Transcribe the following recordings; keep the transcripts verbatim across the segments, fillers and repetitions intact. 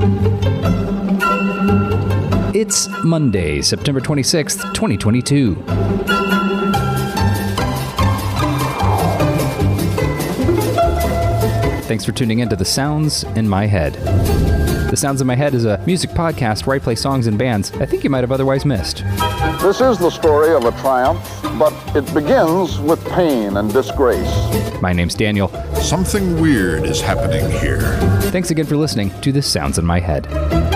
It's Monday, September twenty-sixth, twenty twenty-two. Thanks for tuning in to The Sounds in My Head. The Sounds in My Head is a music podcast where I play songs and bands I think you might have otherwise missed. This is the story of a triumph, but it begins with pain and disgrace. My name's Daniel. Something weird is happening here. Thanks again for listening to The Sounds in My Head.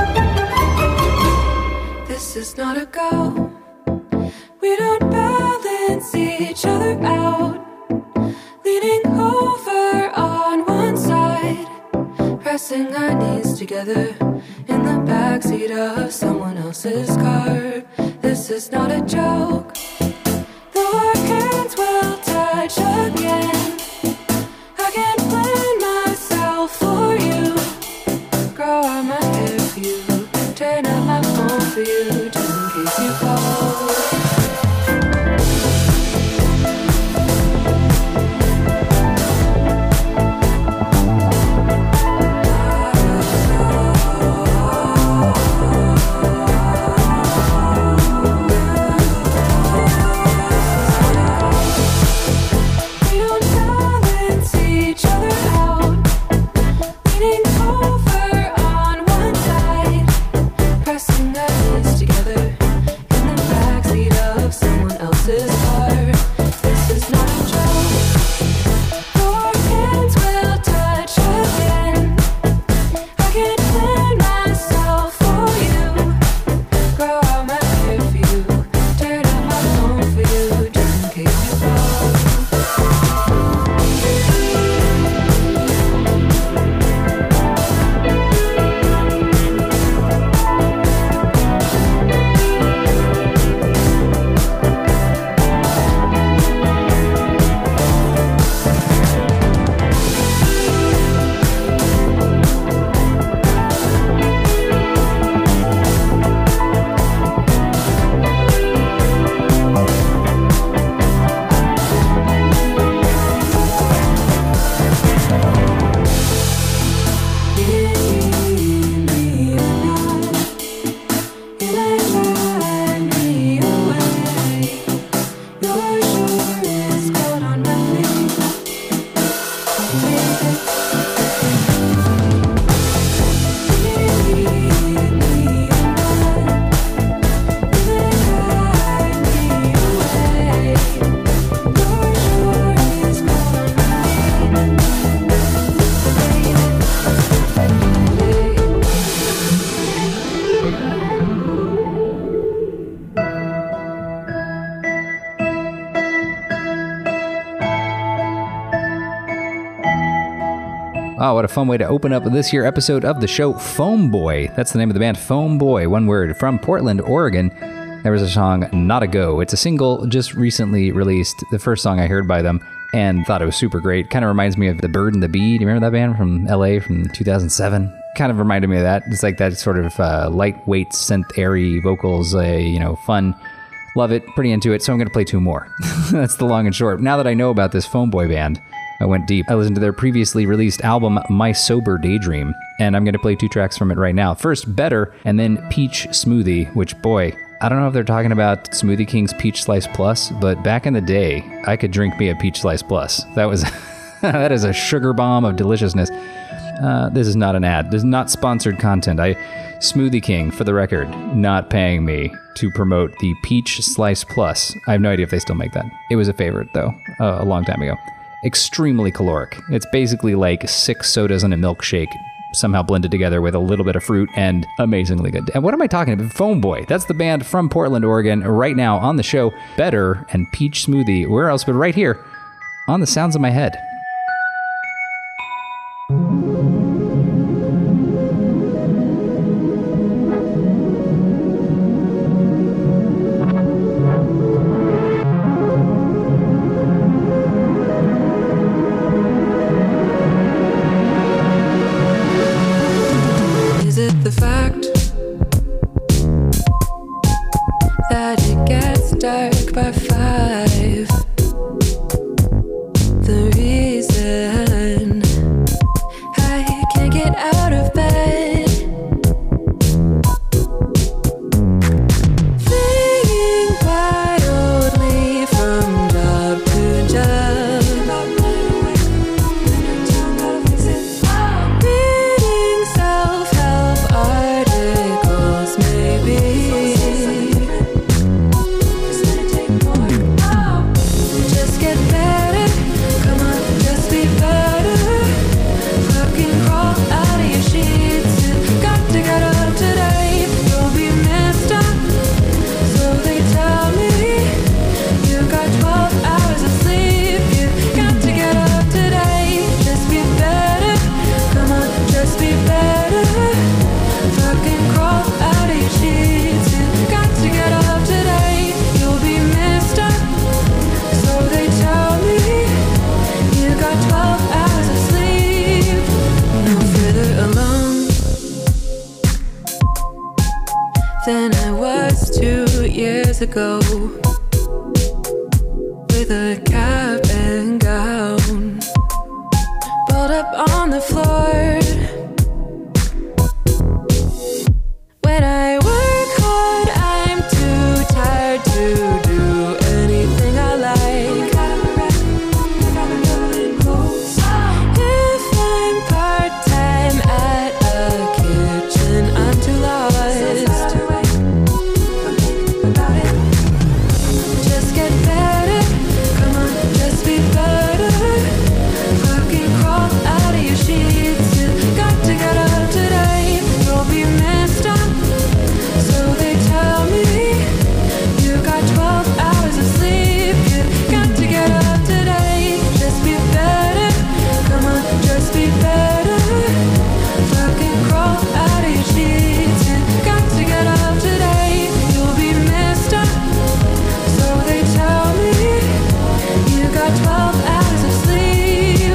This is not a go. We don't balance each other out. Leaning over on one side, pressing our knees together in the backseat of someone else's car. This is not a joke. Though our hands will touch again, I can't plan myself for you. Grow out my hair for you, turn up my phone for you, just in case you call. Oh, what a fun way to open up this year episode of the show, Foam Boy. That's the name of the band, Foam Boy, one word, from Portland, Oregon. There was a song, Not a Go. It's a single just recently released, the first song I heard by them, and thought it was super great. Kind of reminds me of The Bird and the Bee. Do you remember that band from L A from two thousand seven? Kind of reminded me of that. It's like that sort of uh, lightweight, synth-airy vocals, uh, you know, fun. Love it, pretty into it, so I'm going to play two more. That's the long and short. Now that I know about this Foam Boy band, I went deep. I listened to their previously released album, My Sober Daydream, and I'm going to play two tracks from it right now. First, Better, and then Peach Smoothie, which, boy, I don't know if they're talking about Smoothie King's Peach Slice Plus, but back in the day, I could drink me a Peach Slice Plus. That was, that is a sugar bomb of deliciousness. Uh, this is not an ad. This is not sponsored content. I, Smoothie King, for the record, not paying me to promote the Peach Slice Plus. I have no idea if they still make that. It was a favorite, though, uh, a long time ago. Extremely caloric. It's basically like six sodas and a milkshake somehow blended together with a little bit of fruit and amazingly good. And what am I talking about? Foam Boy. That's the band from Portland, Oregon. Right now on the show, Better and Peach Smoothie. Where else but right here on The Sounds in My Head. Dark by five. The reason I can't get out of bed than I was two years ago. With a cap and gown, balled up on the floor. When I work hard, I'm too tired to do anything I like. If I'm part-time at a kitchen, I'm too lost. Just get better, come on, just be better. Fucking crawl out of your sheets, you got to get up today. You'll be messed up, so they tell me. You got twelve hours of sleep, you got to get up today. Just be better, come on, just be better. Fucking crawl out of your sheets, you got to get up today. You'll be messed up, so they tell me. You got twelve hours of sleep.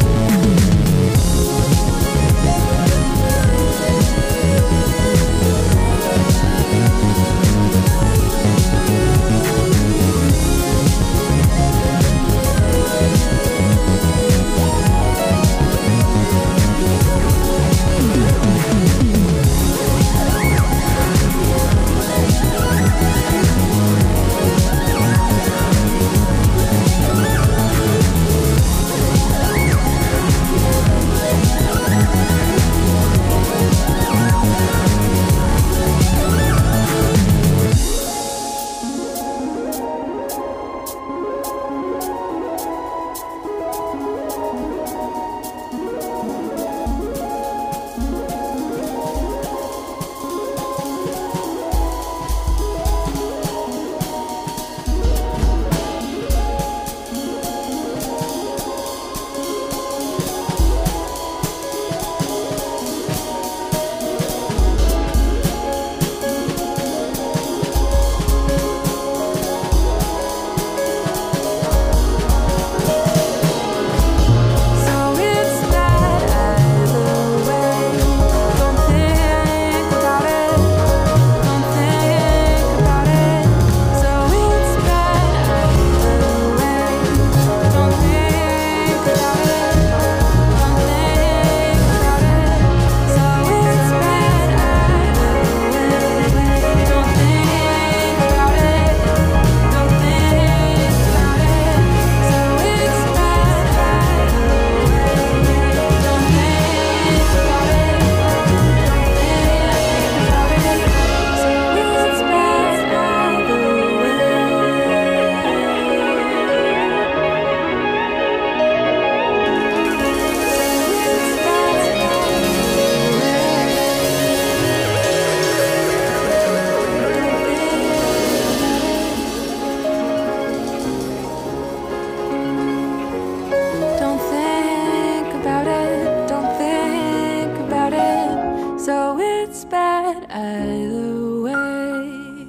Don't think about it, don't think about it. So it's bad either way.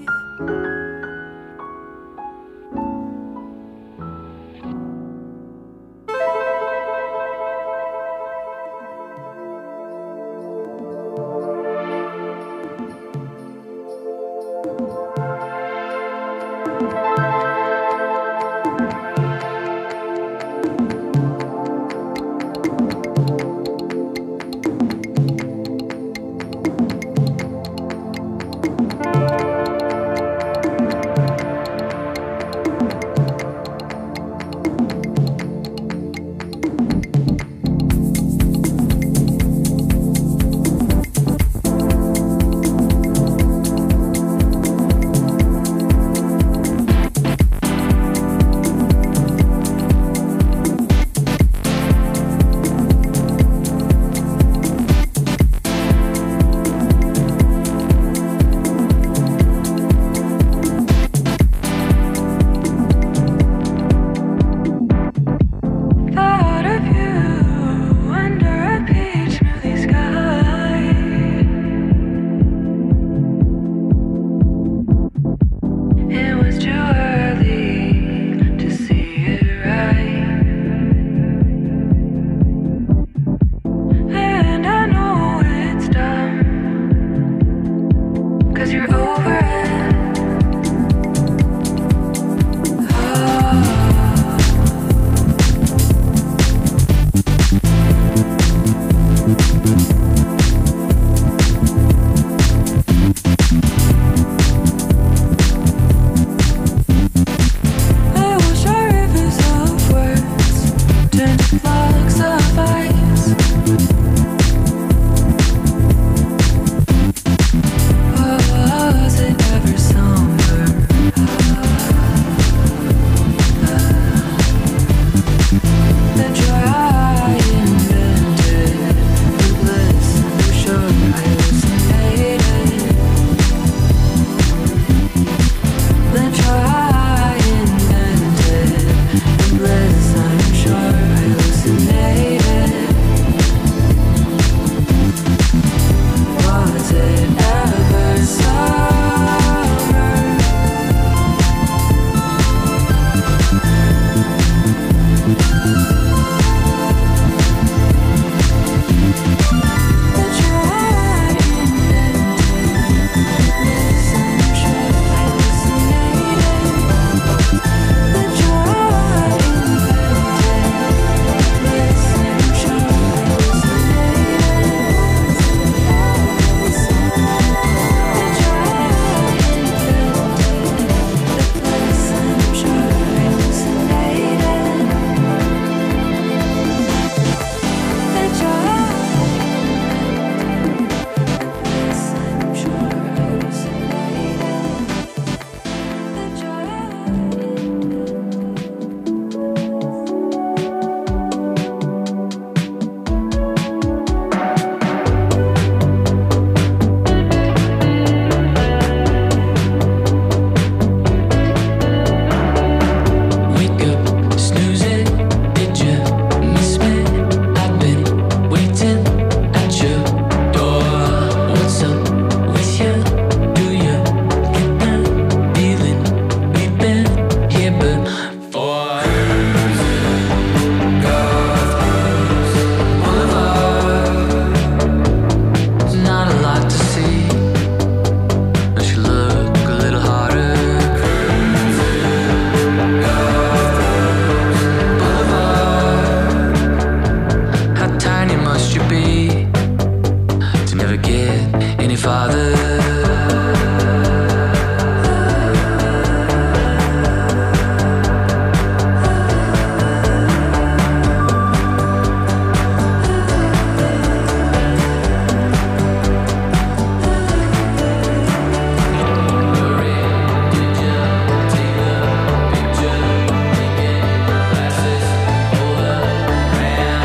father.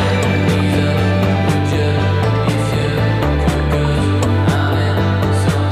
So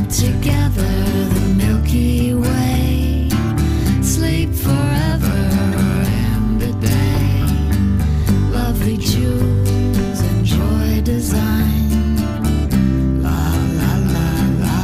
together the Milky Way, sleep forever, ambit bay, lovely jewels, enjoy design, la la la la.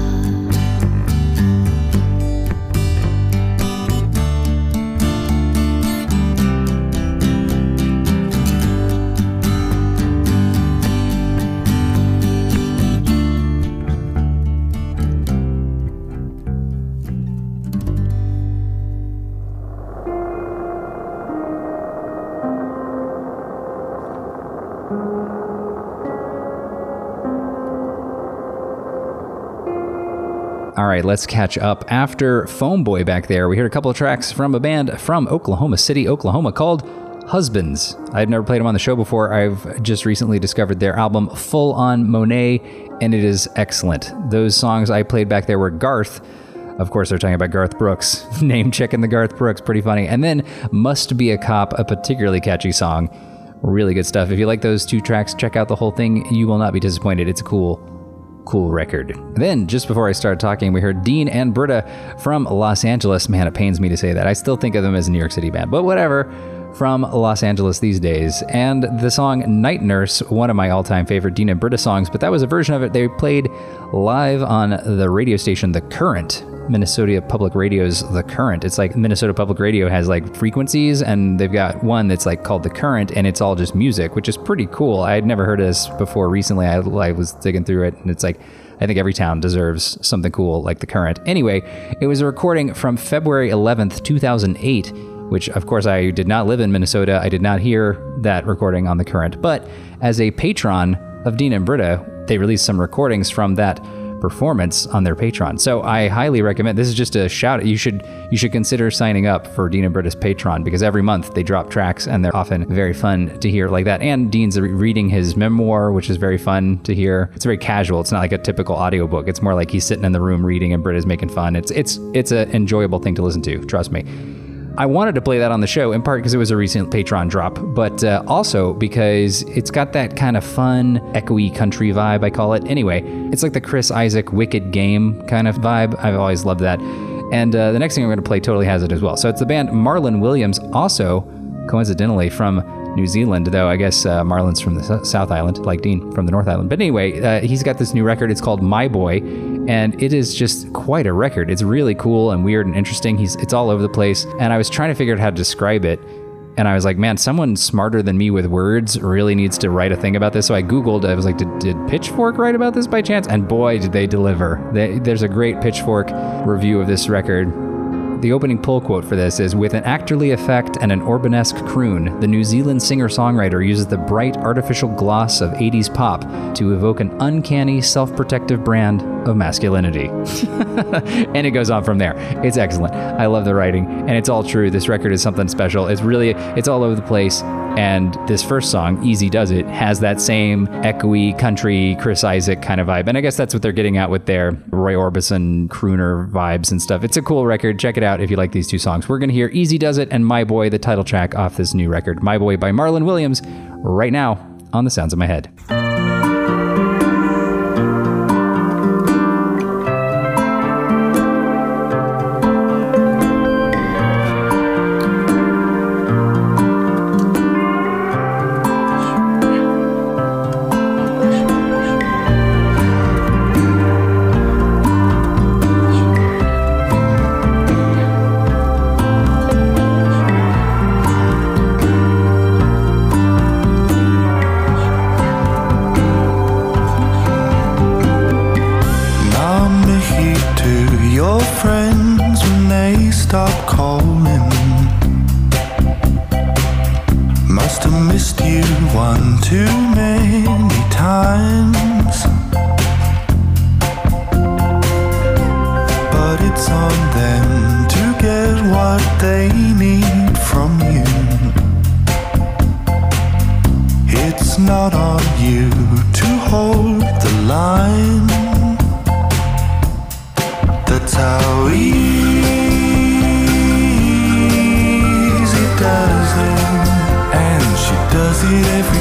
All right, let's catch up. After Foam Boy back there, we heard a couple of tracks from a band from Oklahoma City, Oklahoma called Husbands. I've never played them on the show before. I've just recently discovered their album Full On Monet, and it is excellent. Those songs I played back there were Garth. Of course, they're talking about Garth Brooks. Name checking the Garth Brooks, pretty funny. And then Must Be a Cop, a particularly catchy song. Really good stuff. If you like those two tracks, check out the whole thing. You will not be disappointed. It's a cool Cool record. Then, just before I started talking, we heard Dean and Britta from Los Angeles. Man, it pains me to say that. I still think of them as a New York City band, but whatever. From Los Angeles these days. And the song Night Nurse, one of my all-time favorite Dean and Britta songs, but that was a version of it they played live on the radio station The Current. Minnesota Public Radio's The Current. It's like Minnesota Public Radio has like frequencies, and they've got one that's like called The Current, and it's all just music, which is pretty cool. I had never heard of this before recently. I, I was digging through it, and it's like, I think every town deserves something cool like The Current. Anyway, it was a recording from February eleventh, two thousand eight, which of course I did not live in Minnesota. I did not hear that recording on The Current, but as a patron of Dean and Britta, they released some recordings from that performance on their Patreon. So I highly recommend, this is just a shout, you should you should consider signing up for Dean and Britta's Patreon, because every month they drop tracks and they're often very fun to hear like that. And Dean's reading his memoir, which is very fun to hear. It's very casual. It's not like a typical audiobook. It's more like he's sitting in the room reading and Britta's making fun. It's it's it's an enjoyable thing to listen to, trust me. I wanted to play that on the show, in part because it was a recent Patreon drop, but uh, also because it's got that kind of fun, echoey country vibe, I call it. Anyway, it's like the Chris Isaak Wicked Game kind of vibe. I've always loved that. And uh, the next thing I'm going to play totally has it as well. So it's the band Marlon Williams, also coincidentally from New Zealand, though I guess uh, Marlon's from the South Island, like Dean from the North Island. But anyway, uh, he's got this new record. It's called My Boy, and it is just quite a record. It's really cool and weird and interesting. He's It's all over the place, and I was trying to figure out how to describe it, and I was like, man, someone smarter than me with words really needs to write a thing about this. So I Googled, I was like, did, did Pitchfork write about this by chance? And boy, did they deliver. They, there's a great Pitchfork review of this record. The opening pull quote for this is, with an actorly effect and an Orbanesque croon, the New Zealand singer-songwriter uses the bright artificial gloss of eighties pop to evoke an uncanny self-protective brand of masculinity. And it goes on from there. It's excellent. I love the writing, and it's all true. This record is something special. It's really, it's all over the place. And this first song, Easy Does It, has that same echoey country Chris Isaak kind of vibe. And I guess that's what they're getting at with their Roy Orbison crooner vibes and stuff. It's a cool record. Check it out if you like these two songs. We're going to hear Easy Does It and My Boy, the title track off this new record, My Boy by Marlon Williams, right now on The Sounds of My Head.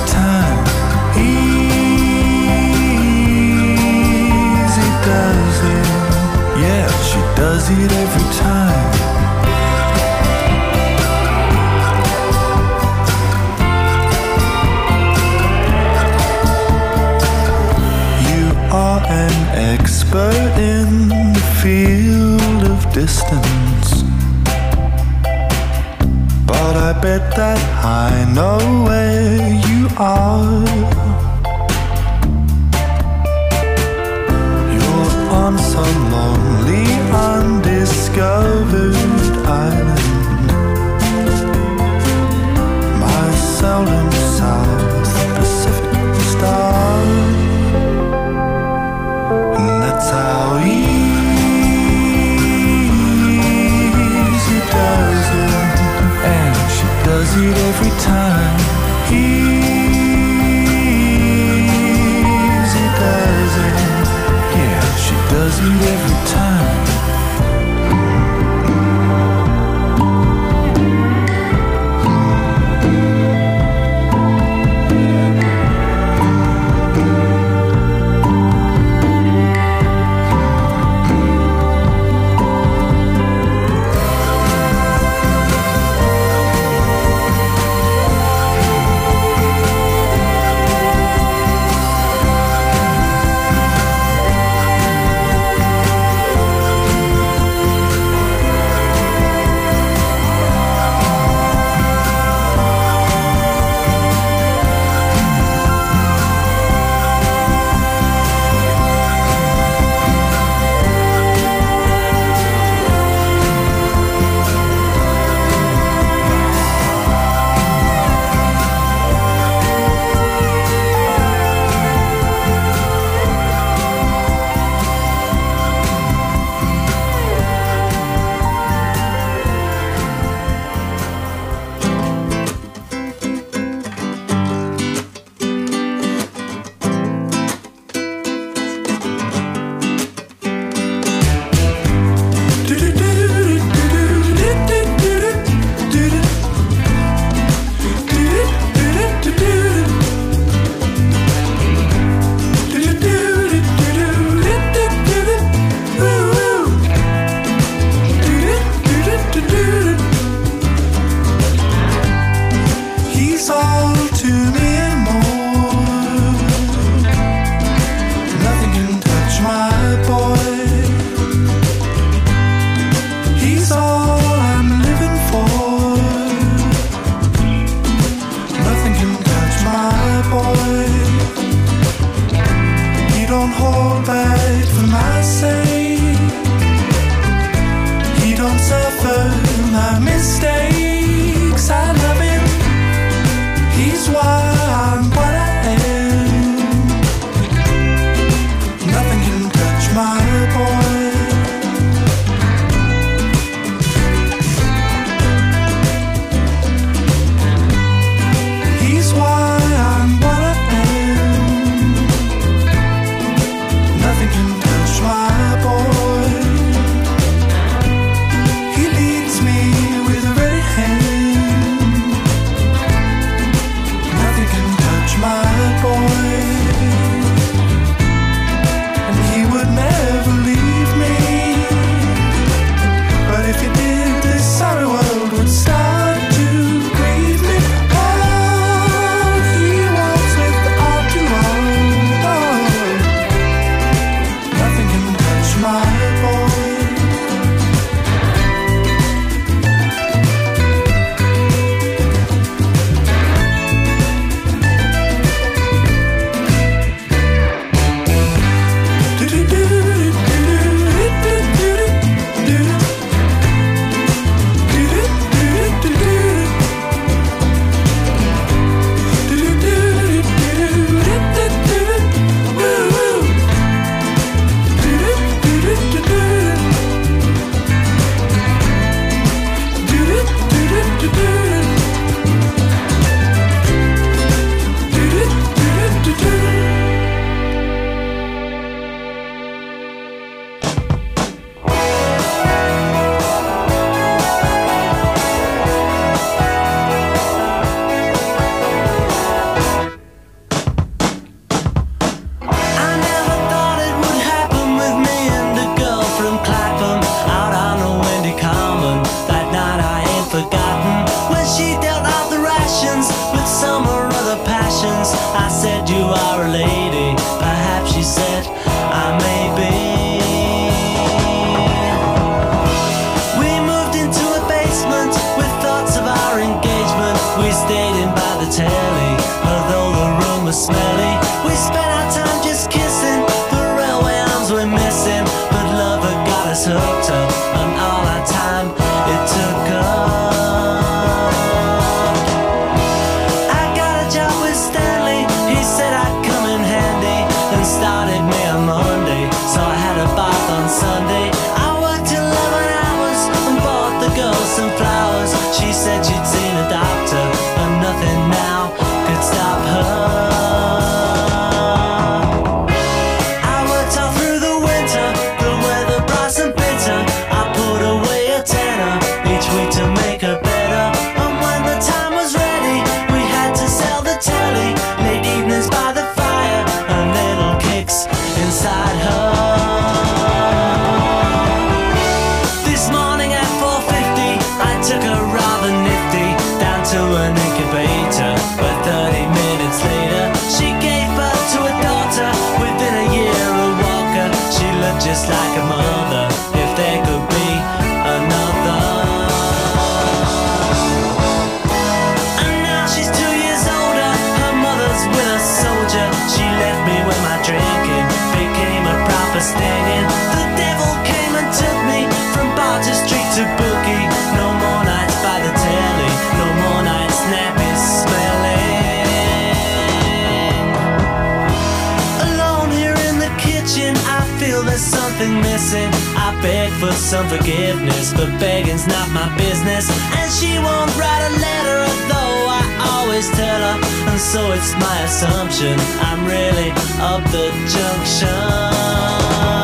Easy does it. does it every time. You are an expert in the field of distance, but I bet that I know where you are. You're on some lonely, undiscovered island, my seldom South Pacific star. And that's how easy does it, and she does it every time. Easy does it, yeah, she does it every time. us hooked up on all our time it took up. I got a job with Stanley, he said I'd come in handy, and started me on Monday, so I had a bath on Sunday. I worked eleven hours and bought the girl some flowers. She said she'd seen a doctor and nothing now could stop her. Just like a mother, if there could be another. And now she's two years older, her mother's with a soldier. She left me when my drinking became a proper stinging. The devil came and took me from bar to street to bookie. No more nights by the telly, no more nights nappy smelling. Alone here in the kitchen, I feel there's something missing. I beg for some forgiveness, but begging's not my business. And she won't write a letter, although I always tell her. And so it's my assumption I'm really up the junction.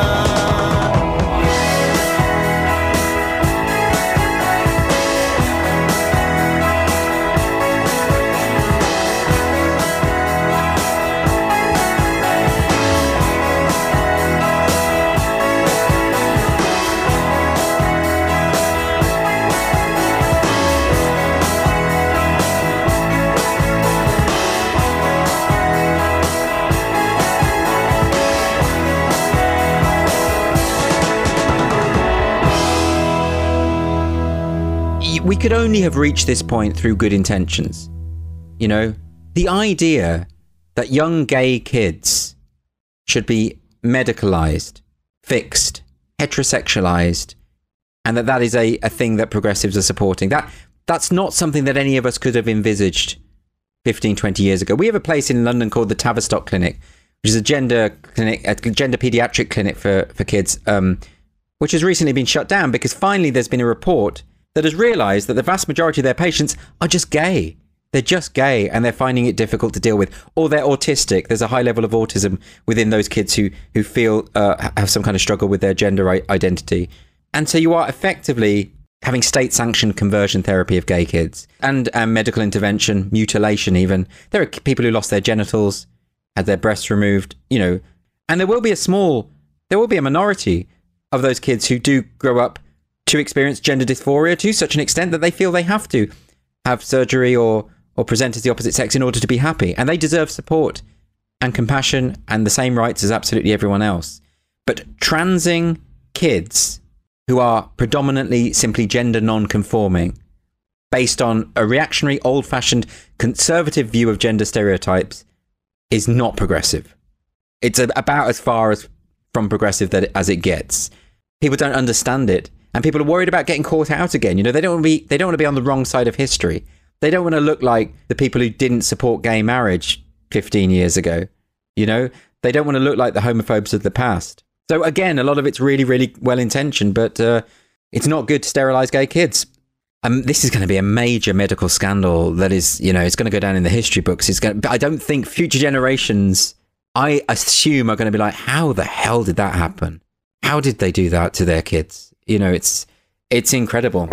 We could only have reached this point through good intentions. You know, the idea that young gay kids should be medicalized, fixed, heterosexualized, and that that is a, a thing that progressives are supporting. That that's not something that any of us could have envisaged fifteen, twenty years ago. We have a place in London called the Tavistock Clinic, which is a gender clinic, a gender pediatric clinic for, for kids, um, which has recently been shut down because finally there's been a report that has realised that the vast majority of their patients are just gay. They're just gay and they're finding it difficult to deal with. Or they're autistic. There's a high level of autism within those kids who, who feel uh, have some kind of struggle with their gender identity. And so you are effectively having state-sanctioned conversion therapy of gay kids and um, medical intervention, mutilation even. There are people who lost their genitals, had their breasts removed, you know. And there will be a small, there will be a minority of those kids who do grow up to experience gender dysphoria to such an extent that they feel they have to have surgery or or present as the opposite sex in order to be happy. And they deserve support and compassion and the same rights as absolutely everyone else. But transing kids who are predominantly simply gender non-conforming based on a reactionary, old-fashioned, conservative view of gender stereotypes is not progressive. It's a, about as far as from progressive that as it gets. People don't understand it. And people are worried about getting caught out again. You know, they don't want to be, they don't want to be on the wrong side of history. They don't want to look like the people who didn't support gay marriage fifteen years ago. You know, they don't want to look like the homophobes of the past. So again, a lot of it's really, really well-intentioned, but uh, it's not good to sterilize gay kids. Um, this is going to be a major medical scandal that is, you know, it's going to go down in the history books. It's going to, I don't think future generations, I assume, are going to be like, how the hell did that happen? How did they do that to their kids? You know, it's it's incredible.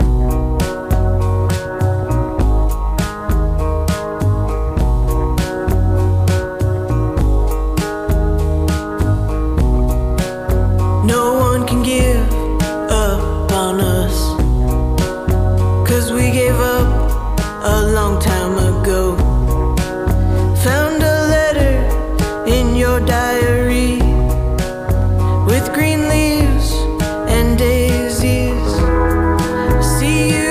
No one can give up on us, 'cause we gave up a long time ago. Found a letter in your diary with green leaves and daisies. See you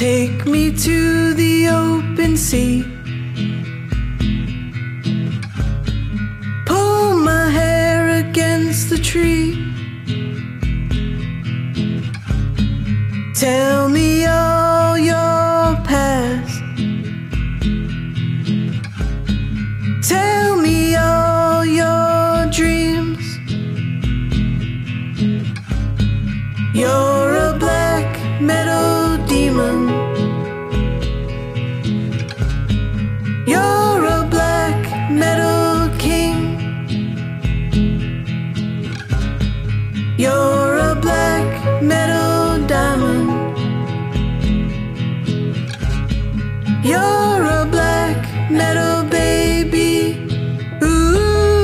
Take me to the open sea. Pull my hair against the tree. Tell me all your past. Tell me all your dreams. You're a black metal demon. You're a black metal king. You're a black metal diamond. You're a black metal baby. Ooh.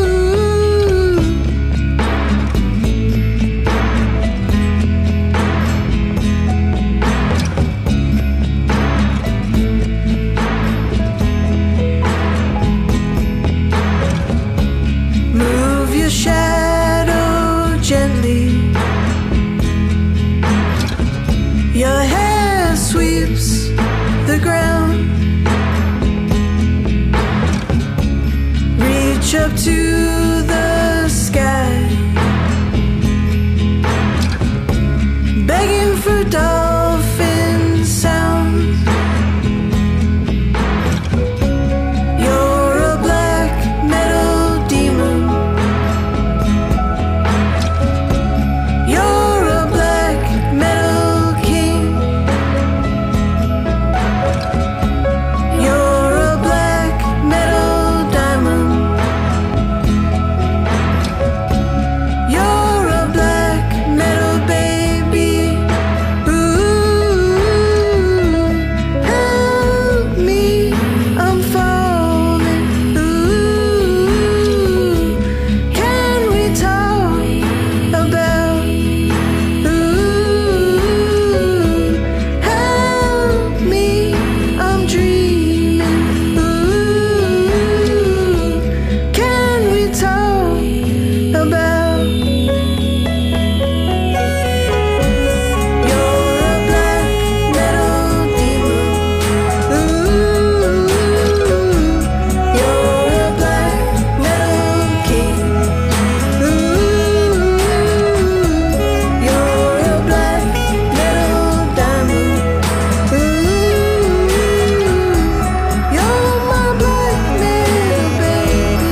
Move your shadow gently. Your hair sweeps the ground. Reach up to the sky, begging for dolphin sounds. You're a black metal demon. You're a black metal king. You're a black metal diamond. You're a black metal baby. Ooh, help me, I'm falling. Ooh, can we talk about? Ooh, help me, I'm dreaming. Ooh, can we talk about? You're a black metal demon. Ooh, you're a black metal king. Ooh, you're a black metal diamond. Ooh, you're my black metal baby.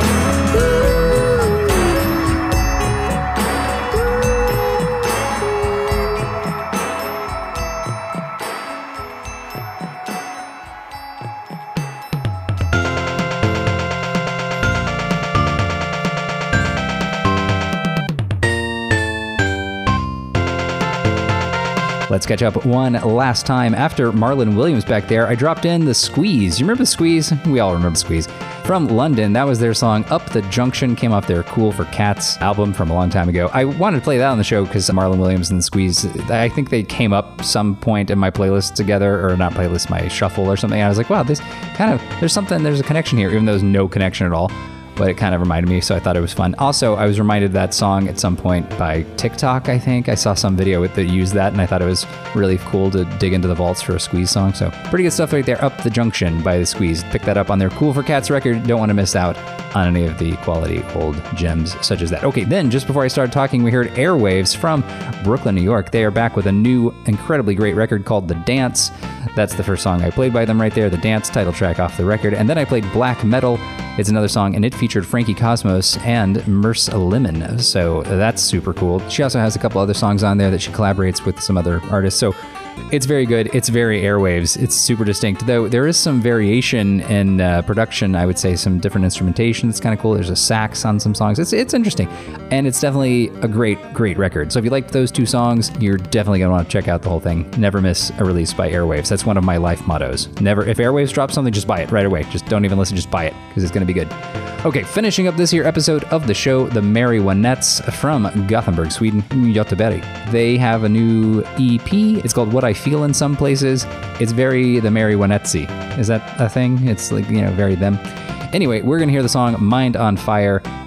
Let's catch up one last time. After Marlon Williams back there, I dropped in the Squeeze. You remember the Squeeze? We all remember the Squeeze. From London, that was their song Up the Junction, came off their Cool for Cats album from a long time ago. I wanted to play that on the show because Marlon Williams and the Squeeze, I think they came up some point in my playlist together, or not playlist, my shuffle or something. I was like, wow, this kind of, there's something, there's a connection here, even though there's no connection at all. But it kind of reminded me, so I thought it was fun. Also, I was reminded of that song at some point by TikTok, I think. I saw some video that used that, and I thought it was really cool to dig into the vaults for a Squeeze song. So pretty good stuff right there. Up the Junction by the Squeeze. Pick that up on their Cool for Cats record. Don't want to miss out on any of the quality old gems such as that. Okay, then just before I started talking, we heard Airwaves from Brooklyn, New York. They are back with a new, incredibly great record called The Dance. That's the first song I played by them right there, The Dance, title track off the record. And then I played Black Metal. It's another song, and it featured Frankie Cosmos and Merce Lemon. So that's super cool. She also has a couple other songs on there that she collaborates with some other artists. So it's very good. It's very Airwaves. It's super distinct, though there is some variation in uh, production. I would say some different instrumentation. It's kind of cool. There's a sax on some songs. It's it's interesting, and it's definitely a great, great record. So if you like those two songs, you're definitely going to want to check out the whole thing. Never miss a release by Airwaves. That's one of my life mottos. Never, if Airwaves drops something, just buy it right away. Just don't even listen, just buy it, because it's going to be good. Okay, finishing up this here episode of the show, the Marionettes from Gothenburg, Sweden, Göteborg. They have a new E P. It's called What I Feel in Some Places. It's very the Marionettsy. Is that a thing? It's like, you know, very them. Anyway, we're going to hear the song Mind on Fire.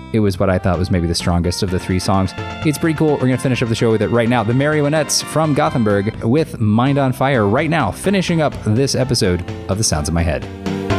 it was what I thought was maybe the strongest of the three songs. It's pretty cool. We're going to finish up the show with it right now. The Marionettes from Gothenburg with Mind on Fire right now, finishing up this episode of The Sounds in My Head.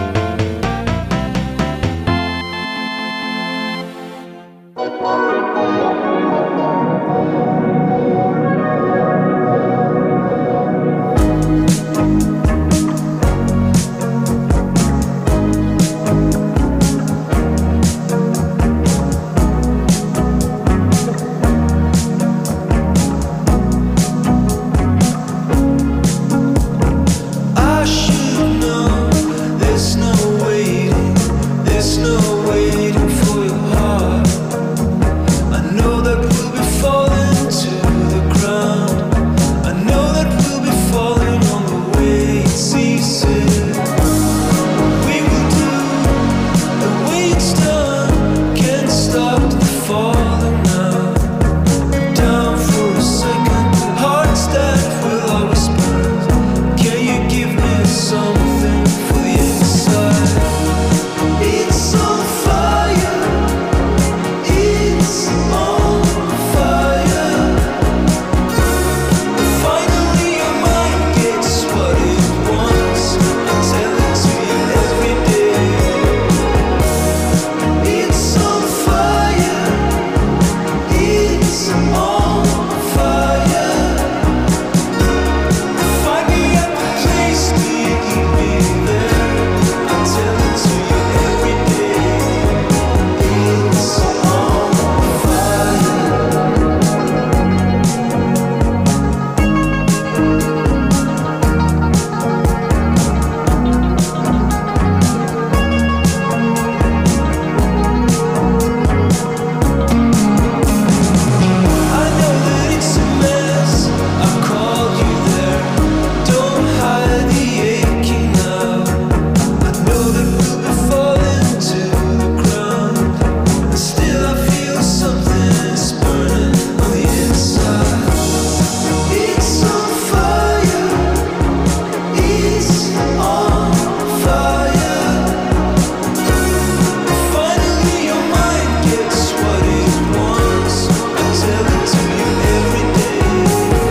I should know there's no waiting, there's no waiting for your heart. I know that we'll be falling to the ground. I know that we'll be falling on the way it ceases. We will do the way it's done. Can't stop the falling now. Down for a second, hearts that will always burn. Can you give me something for the inside? It's on fire. It's on fire. Finally your mind gets what it wants. I tell it to you every day. It's on fire. It's on fire. Find me at the place, lead me there. I tell it to you every day. It's on I know that it's a mess. I called you there. Don't hide the aching now. I know that we'll be falling to the ground. And still I feel something's burning on the inside. It's on fire. It's on fire. Finally your mind gets what it wants. I tell it to you every day.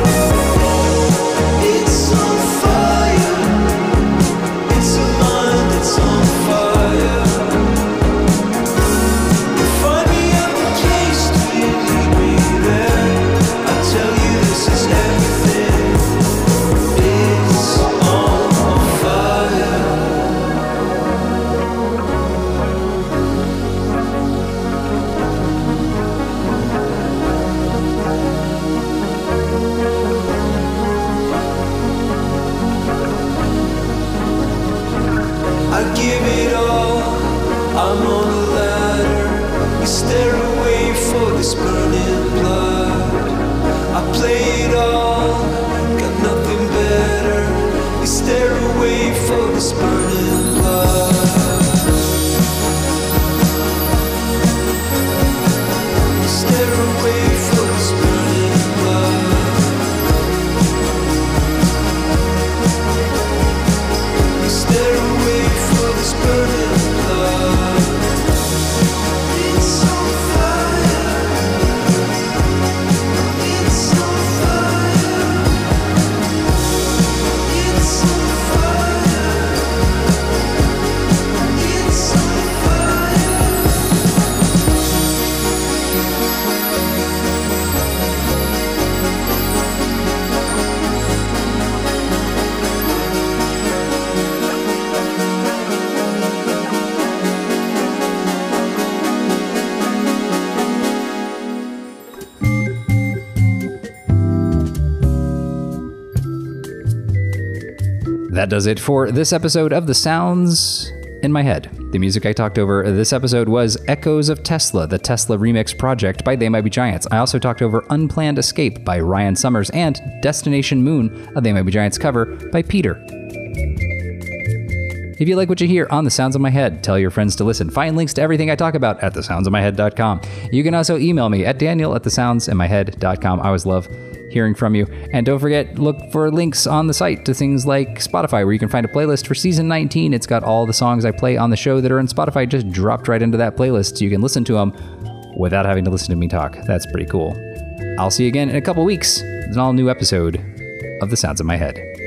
It's on fire. It's a mind that's on fire. Find me at the place, do you lead me there? I tell you this is everything. It's on fire. I give it all, I'm on a ladder. We stare away for this burning blood. I play it all, got nothing better. We stare away for this burning blood. We stare away for this burning blood. We stare away for this burning blood. It's on fire. It's on fire. It's on fire. It's on That does it for this episode of The Sounds in My Head. The music I talked over this episode was Echoes of Tesla, the Tesla remix project by They Might Be Giants. I also talked over Unplanned Escape by Ryan Summers and Destination Moon, a They Might Be Giants cover by Peter. If you like what you hear on The Sounds in My Head, tell your friends to listen. Find links to everything I talk about at the sounds in my head dot com. You can also email me at daniel at the sounds in my head dot com. I always love hearing from you. And don't forget, look for links on the site to things like Spotify, where you can find a playlist for season nineteen. It's got all the songs I play on the show that are in Spotify just dropped right into that playlist, so you can listen to them without having to listen to me talk. That's pretty cool. I'll see you again in a couple weeks with an all new episode of The Sounds in My Head.